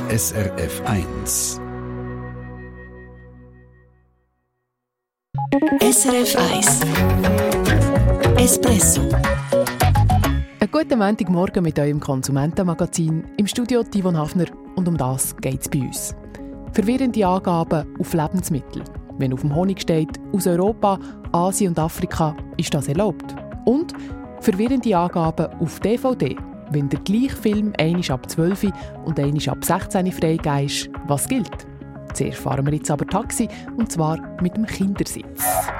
SRF 1. SRF 1 Espresso. Einen guten Montagmorgen mit eurem Konsumentenmagazin. Im Studio Yvonne Hafner und um das geht es bei uns. Verwirrende Angaben auf Lebensmittel. Wenn auf dem Honig steht, aus Europa, Asien und Afrika, ist das erlaubt. Und verwirrende Angaben auf DVD. Wenn der gleiche Film einmal ab 12 und einmal ab 16 freigegeben ist, was gilt? Zuerst fahren wir jetzt aber Taxi, und zwar mit dem Kindersitz.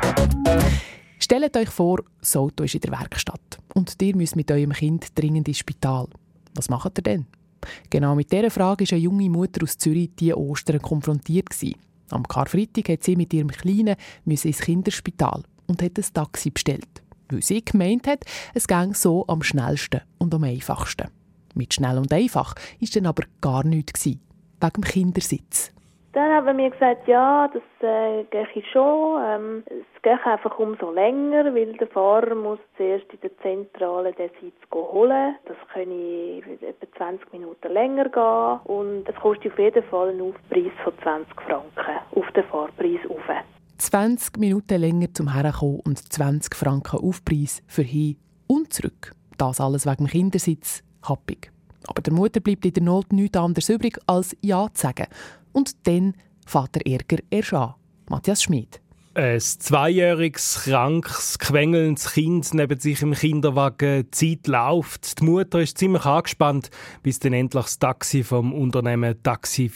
Stellt euch vor, das Auto ist in der Werkstatt und ihr müsst mit eurem Kind dringend ins Spital. Was macht ihr denn? Genau mit dieser Frage war eine junge Mutter aus Zürich diese Ostern konfrontiert. Am Karfreitag hat sie mit ihrem Kleinen ins Kinderspital und hat ein Taxi bestellt, weil sie gemeint hat, es ginge so am schnellsten und am einfachsten. Mit schnell und einfach war dann aber gar nichts, wegen dem Kindersitz. Dann haben wir gesagt, ja, das gehe ich schon. Es geht einfach umso länger, weil der Fahrer muss zuerst in der Zentrale den Sitz holen. Das kann etwa 20 Minuten länger gehen. Und es kostet auf jeden Fall einen Aufpreis von 20 Franken auf den Fahrpreis rauf. 20 Minuten länger zum Herkommen und 20 Franken Aufpreis für hin und zurück. Das alles wegen dem Kindersitz. Happig. Aber der Mutter bleibt in der Not nichts anderes übrig, als Ja zu sagen. Und dann fährt der Ärger erst an. Matthias Schmid. Ein 2-jähriges, krankes, quengelndes Kind neben sich im Kinderwagen. Die Zeit läuft. Die Mutter ist ziemlich angespannt, bis dann endlich das Taxi vom Unternehmen Taxi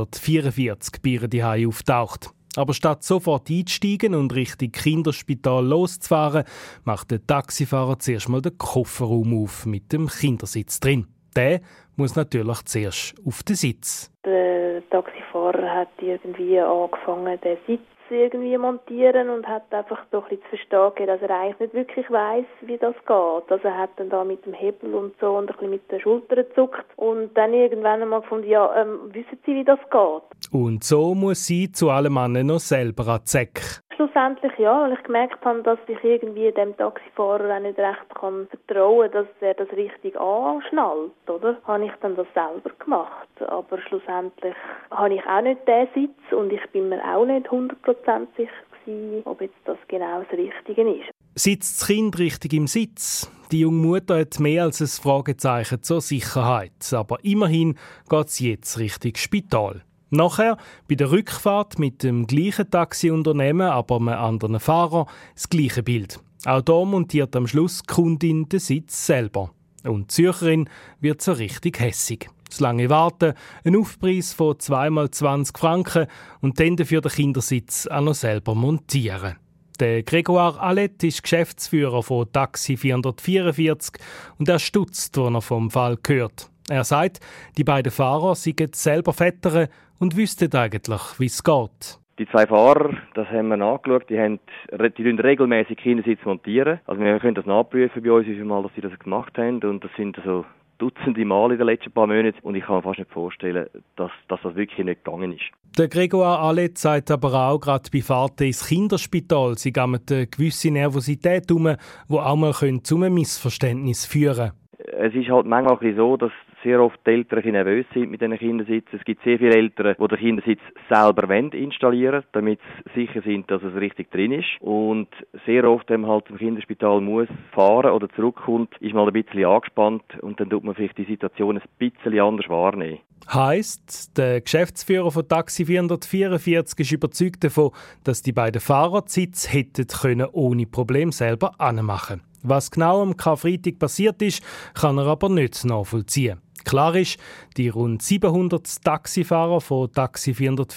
444 bei ihr zuhause auftaucht. Aber statt sofort einzusteigen und Richtung Kinderspital loszufahren, macht der Taxifahrer zuerst mal den Kofferraum auf mit dem Kindersitz drin. Der muss natürlich zuerst auf den Sitz. Der Taxifahrer hat irgendwie angefangen, den Sitz irgendwie montieren und hat einfach doch ein bisschen zu verstehen gegeben, dass er eigentlich nicht wirklich weiss, wie das geht. Also er hat dann da mit dem Hebel und so und ein bisschen mit den Schultern gezuckt und dann irgendwann einmal gefunden, ja, wissen Sie, wie das geht? Und so muss sie zu allem anderen noch selber an die Säcke. Schlussendlich ja, weil ich gemerkt habe, dass ich irgendwie dem Taxifahrer auch nicht recht vertrauen kann, dass er das richtig anschnallt, oder? Habe ich dann das selber gemacht. Aber schlussendlich habe ich auch nicht den Sitz und ich bin mir auch nicht 100% sicher gewesen, ob jetzt das genau das Richtige ist. Sitzt das Kind richtig im Sitz? Die junge Mutter hat mehr als ein Fragezeichen zur Sicherheit. Aber immerhin geht es jetzt Richtung Spital. Nachher, bei der Rückfahrt mit dem gleichen Taxiunternehmen, aber einem anderen Fahrer, das gleiche Bild. Auch hier montiert am Schluss die Kundin den Sitz selber. Und die Zürcherin wird so richtig hässig. Das lange Warten, ein Aufpreis von 2x20 Franken und dann dafür den Kindersitz auch noch selber montieren. Der Grégoire Allet ist Geschäftsführer von Taxi 444 und er stutzt, als er vom Fall hört. Er sagt, die beiden Fahrer seien selber Väter und wüssten eigentlich, wie es geht. Die 2 Fahrer, das haben wir angeschaut, die regelmäßig Kindersitz montieren. Also wir können das nachprüfen bei uns, wie viele Mal dass sie das gemacht haben. Und das sind so Dutzende Mal in den letzten paar Monaten. Und ich kann mir fast nicht vorstellen, dass das wirklich nicht gegangen ist. Der Grégoire Allet sagt aber auch, gerade bei Fahrten ins Kinderspital sei eine gewisse Nervosität herum, die auch mal zu einem Missverständnis führen können. Es ist halt manchmal so, dass sehr oft die Eltern nervös sind mit diesen Kindersitzen. Es gibt sehr viele Eltern, die den Kindersitz selber installieren wollen, damit sie sicher sind, dass es richtig drin ist. Und sehr oft, wenn man halt zum Kinderspital muss fahren oder zurückkommt, ist man ein bisschen angespannt und dann tut man vielleicht die Situation ein bisschen anders wahrnehmen. Heisst, der Geschäftsführer von Taxi 444 ist überzeugt davon, dass die beiden Fahrer die Sitz hätten können ohne Problem selber anmachen. Was genau am Karfreitag passiert ist, kann er aber nicht nachvollziehen. Klar ist, die rund 700 Taxifahrer von Taxi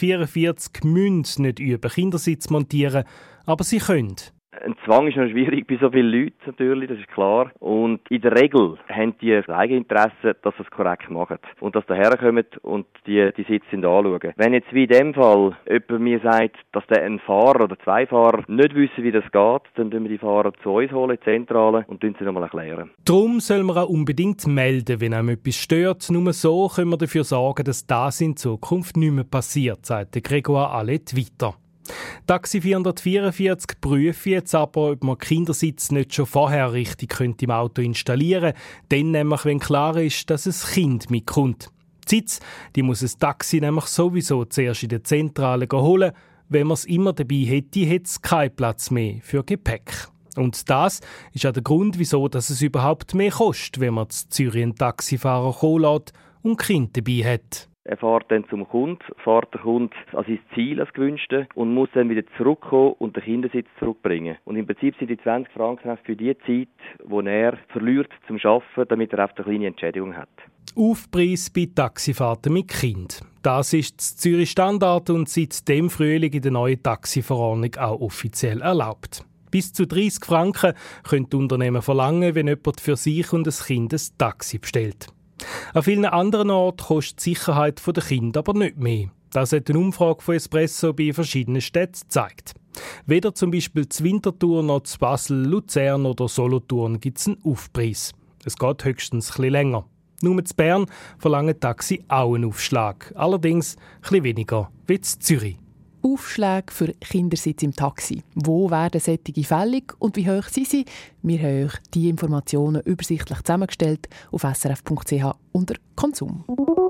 444 müssen nicht über Kindersitz montieren, aber sie können. Ein Zwang ist noch schwierig bei so vielen Leuten natürlich, das ist klar. Und in der Regel haben die das Eigeninteresse, dass sie es korrekt machen. Und dass daher kommen und die Sitze anschauen. Wenn jetzt wie in dem Fall jemand mir sagt, dass der ein Fahrer oder 2 Fahrer nicht wissen, wie das geht, dann holen wir die Fahrer zu uns holen, in die Zentrale, und sie nochmal erklären. Darum soll man auch unbedingt melden, wenn einem etwas stört. Nur so können wir dafür sorgen, dass das in Zukunft nicht mehr passiert, sagt Grégoire Allet weiter. Taxi 444 prüft jetzt aber, ob man Kindersitz nicht schon vorher richtig im Auto installieren könnte, dann nämlich, wenn klar ist, dass ein Kind mitkommt. Die Sitz, die muss ein Taxi nämlich sowieso zuerst in der Zentrale holen. Wenn man es immer dabei hätte, hätte es keinen Platz mehr für Gepäck. Und das ist auch der Grund, wieso dass es überhaupt mehr kostet, wenn man in Zürich einen Taxifahrer kommen lässt und Kind dabei hat. Er fährt dann zum Kunden, fährt der Kunde an sein Ziel, als Gewünschte, und muss dann wieder zurückkommen und den Kindersitz zurückbringen. Und im Prinzip sind die 20 Franken für die Zeit, die er verliert zum Arbeiten, damit er eine kleine Entschädigung hat. Aufpreis bei Taxifahrten mit Kind. Das ist das Zürich Standard und seit dem Frühling in der neuen Taxiverordnung auch offiziell erlaubt. Bis zu 30 Franken können die Unternehmen verlangen, wenn jemand für sich und das Kind ein Taxi bestellt. An vielen anderen Orten kostet die Sicherheit der Kinder aber nicht mehr. Das hat eine Umfrage von Espresso bei verschiedenen Städten gezeigt. Weder zum Beispiel zu Winterthur noch zu Basel, Luzern oder Solothurn gibt es einen Aufpreis. Es geht höchstens etwas länger. Nur zu Bern verlangen Taxi auch einen Aufschlag. Allerdings etwas weniger wie in Zürich. Aufschläge für Kindersitz im Taxi. Wo werden solche fällig und wie hoch sind sie? Wir haben euch diese Informationen übersichtlich zusammengestellt auf srf.ch unter Konsum.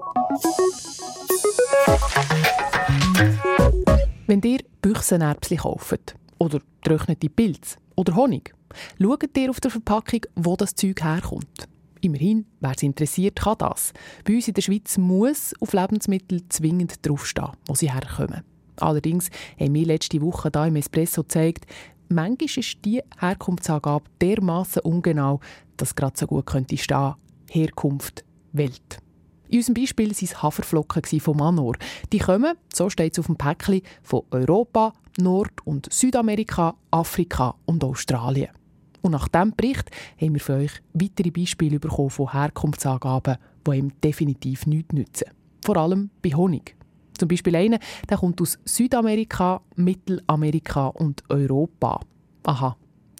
Wenn ihr Büchsenerbsli kauft oder getrocknete Pilze oder Honig, schaut ihr auf der Verpackung, wo das Zeug herkommt. Immerhin, wer es interessiert, kann das. Bei uns in der Schweiz muss auf Lebensmittel zwingend draufstehen, wo sie herkommen. Allerdings haben wir letzte Woche hier im Espresso gezeigt, manchmal ist diese Herkunftsangabe dermassen ungenau, dass gerade so gut könnte stehen: Herkunft Welt. In unserem Beispiel waren es Haferflocken von Manor. Die kommen, so steht es auf dem Päckchen, von Europa, Nord- und Südamerika, Afrika und Australien. Und nach diesem Bericht haben wir für euch weitere Beispiele bekommen von Herkunftsangaben, die ihm definitiv nichts nützen. Vor allem bei Honig. Zum Beispiel einer, der kommt aus Südamerika, Mittelamerika und Europa. Aha.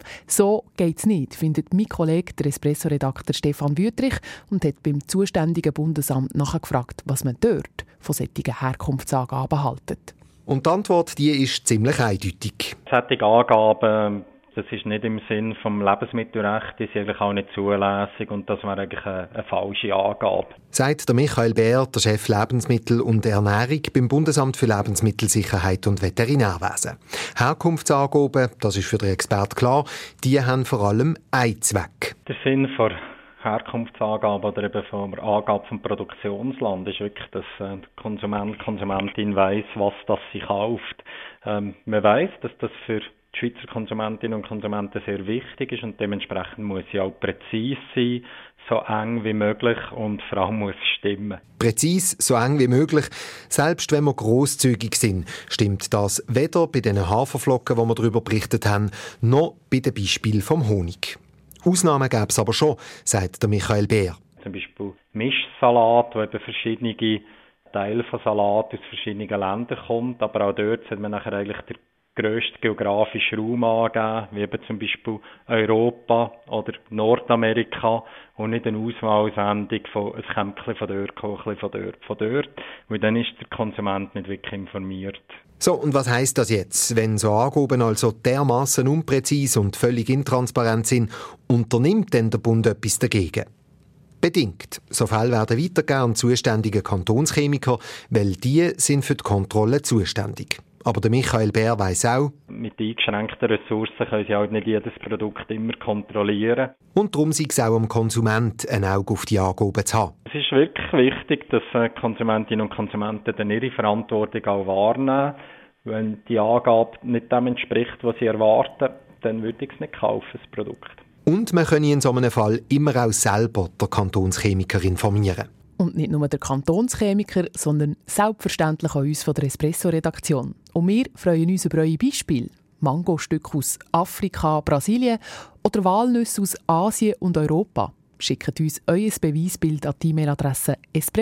So geht's nicht, findet mein Kollege, der Espresso-Redakteur Stefan Wüthrich, und hat beim zuständigen Bundesamt nachgefragt, was man dort von solchen Herkunftsangaben hält. Und die Antwort, die ist ziemlich eindeutig. Solche Angaben, das ist nicht im Sinn des Lebensmittelrechts, die sind eigentlich auch nicht zulässig und das wäre eigentlich eine falsche Angabe. Sagt der Michael Bär, der Chef Lebensmittel und Ernährung beim Bundesamt für Lebensmittelsicherheit und Veterinärwesen. Herkunftsangaben, das ist für den Experten klar, die haben vor allem einen Zweck. Der Sinn von Herkunftsangabe oder eben von der Angabe vom Produktionsland ist wirklich, dass der Konsument, Konsumentin weiss, was das sie kauft. Man weiss, dass das für die Schweizer Konsumentinnen und Konsumenten sehr wichtig ist und dementsprechend muss sie auch präzise sein, so eng wie möglich und vor allem muss es stimmen. Präzise, so eng wie möglich. Selbst wenn wir grosszügig sind, stimmt das weder bei den Haferflocken, die wir darüber berichtet haben, noch bei den Beispielen vom Honig. Ausnahmen gäbe es aber schon, sagt der Michael Bär. Zum Beispiel Mischsalat, wo eben verschiedene Teile von Salat aus verschiedenen Ländern kommt, aber auch dort sollte man nachher eigentlich den grössten geografischen Raum angeben, wie eben zum Beispiel Europa oder Nordamerika und nicht eine Auswahlsendung von ein Kämmchen von dort, ein bisschen von dort, weil dann ist der Konsument nicht wirklich informiert. So, und was heisst das jetzt? Wenn so Angaben also dermassen unpräzise und völlig intransparent sind, unternimmt denn der Bund etwas dagegen? Bedingt. So Fälle werden weitergegeben an zuständige Kantonschemiker, weil die sind für die Kontrolle zuständig. Aber der Michael Bär weiss auch, mit eingeschränkten Ressourcen können sie halt nicht jedes Produkt immer kontrollieren. Und darum sei es auch am Konsument, ein Auge auf die Angaben zu haben. Es ist wirklich wichtig, dass Konsumentinnen und Konsumenten dann ihre Verantwortung auch wahrnehmen. Wenn die Angabe nicht dem entspricht, was sie erwarten, dann würde ich es nicht kaufen, das Produkt. Und man kann in so einem Fall immer auch selber den Kantonschemiker informieren. Und nicht nur der Kantonschemiker, sondern selbstverständlich auch uns von der Espresso-Redaktion. Und wir freuen uns über eure Beispiele. Mangostücke aus Afrika, Brasilien oder Walnüsse aus Asien und Europa. Schickt uns euer Beweisbild an die E-Mail-Adresse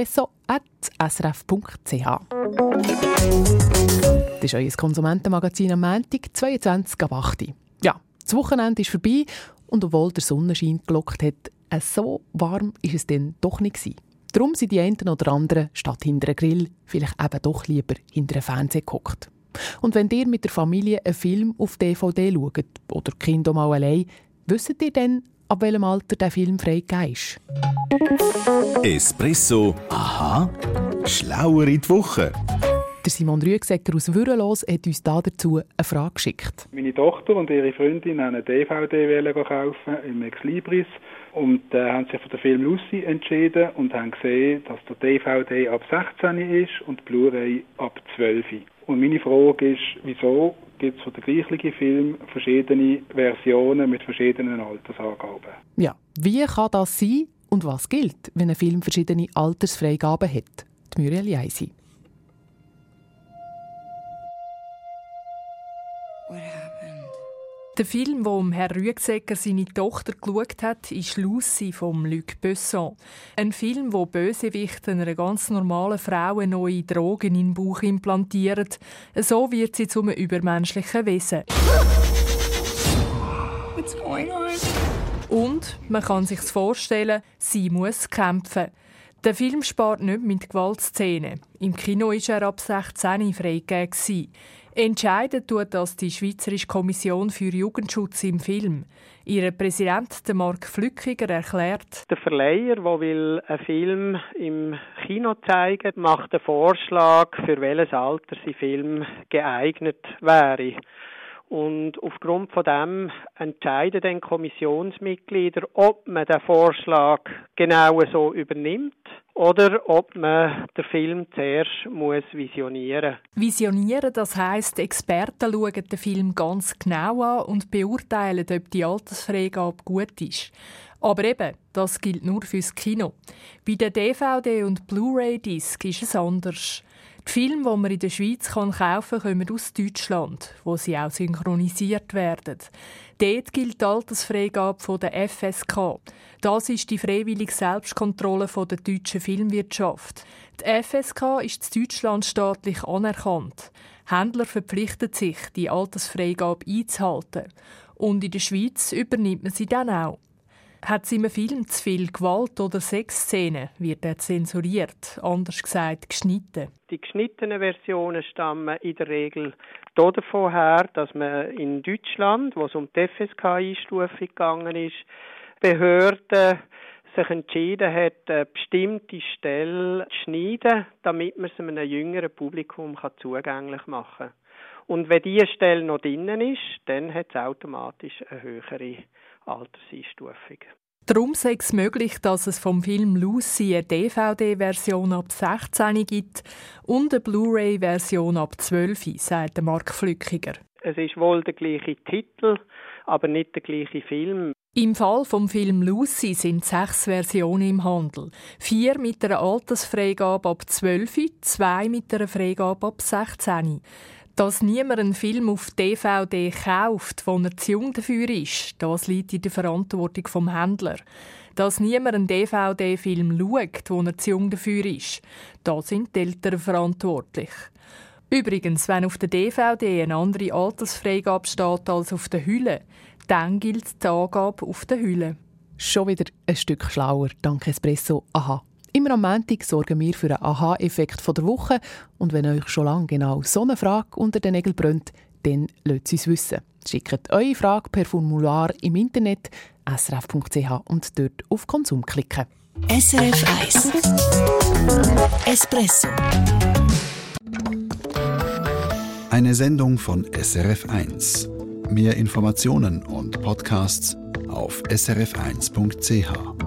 espresso@srf.ch. Das ist euer Konsumentenmagazin am Montag, 22.08. Ja, das Wochenende ist vorbei und obwohl der Sonnenschein gelockt hat, so warm war es dann doch nicht gewesen. Darum sind die einen oder anderen statt hinter einem Grill vielleicht eben doch lieber hinter einem Fernseher gehockt. Und wenn ihr mit der Familie einen Film auf DVD schaut oder die Kinder mal allein, wisst ihr dann, ab welchem Alter der Film freigegeben ist? Espresso. Aha. Schlauer in die Woche. Der Simon Rüegsegger aus Würrelos hat uns dazu eine Frage geschickt. Meine Tochter und ihre Freundin haben eine DVD kaufen im Ex-Libris und haben sich für den Film Lucy entschieden und haben gesehen, dass der DVD ab 16 ist und die Blu-ray ab 12. Und meine Frage ist, wieso gibt es für den gleichen Film verschiedene Versionen mit verschiedenen Altersangaben? Ja, wie kann das sein und was gilt, wenn ein Film verschiedene Altersfreigaben hat? Die Muriel Jeisi. Der Film, den Herr Rüegsegger seine Tochter geschaut hat, ist «Lucy» von Luc Besson. Ein Film, wo Bösewichte einer ganz normalen Frau neue Drogen in den Bauch implantieren. So wird sie zu einem übermenschlichen Wesen. What's going on? Und, man kann sich's vorstellen, sie muss kämpfen. Der Film spart nicht mit Gewaltszenen. Im Kino war er ab 16 freigegeben. Entscheiden tut das die Schweizerische Kommission für Jugendschutz im Film. Ihr Präsident, Marc Flückiger, erklärt: Der Verleiher, der einen Film im Kino zeigen will, macht einen Vorschlag, für welches Alter sein Film geeignet wäre. Und aufgrund von dem entscheiden dann Kommissionsmitglieder, ob man den Vorschlag genau so übernimmt oder ob man den Film zuerst visionieren muss. Visionieren, das heisst, Experten schauen den Film ganz genau an und beurteilen, ob die Altersfreigabe gut ist. Aber eben, das gilt nur fürs Kino. Bei der DVD- und Blu-ray-Disc ist es anders. Die Filme, die man in der Schweiz kaufen kann, kommen aus Deutschland, wo sie auch synchronisiert werden. Dort gilt die Altersfreigabe der FSK. Das ist die freiwillige Selbstkontrolle der deutschen Filmwirtschaft. Die FSK ist in Deutschland staatlich anerkannt. Händler verpflichten sich, die Altersfreigabe einzuhalten. Und in der Schweiz übernimmt man sie dann auch. Hat es im Film zu viel Gewalt- oder Sexszenen, wird er zensuriert, anders gesagt geschnitten. Die geschnittenen Versionen stammen in der Regel davon her, dass man in Deutschland, wo es um die FSK-Einstufung gegangen ist, Behörden sich entschieden hat, eine bestimmte Stelle zu schneiden, damit man es einem jüngeren Publikum zugänglich machen kann. Und wenn diese Stelle noch drinnen ist, dann hat es automatisch eine höhere Alterseinstufung. Darum sei es möglich, dass es vom Film Lucy eine DVD-Version ab 16 gibt und eine Blu-ray-Version ab 12, sagt Marc Flückiger. Es ist wohl der gleiche Titel, aber nicht der gleiche Film. Im Fall vom Film Lucy sind 6 Versionen im Handel. 4 mit einer Altersfreigabe ab 12, 2 mit einer Freigabe ab 16. Dass niemand einen Film auf DVD kauft, wo er zu jung dafür ist, das liegt in der Verantwortung des Händlers. Dass niemand einen DVD-Film schaut, wo er zu jung dafür ist, da sind die Eltern verantwortlich. Übrigens, wenn auf der DVD eine andere Altersfreigabe steht als auf der Hülle, dann gilt die Angabe auf der Hülle. Schon wieder ein Stück schlauer, dank Espresso. Aha. Immer am Montag sorgen wir für einen Aha-Effekt der Woche. Und wenn euch schon lange genau so eine Frage unter den Nägeln brennt, dann lasst es uns wissen. Schickt eure Frage per Formular im Internet srf.ch und dort auf Konsum klicken. SRF 1 Espresso. Eine Sendung von SRF 1. Mehr Informationen und Podcasts auf srf1.ch.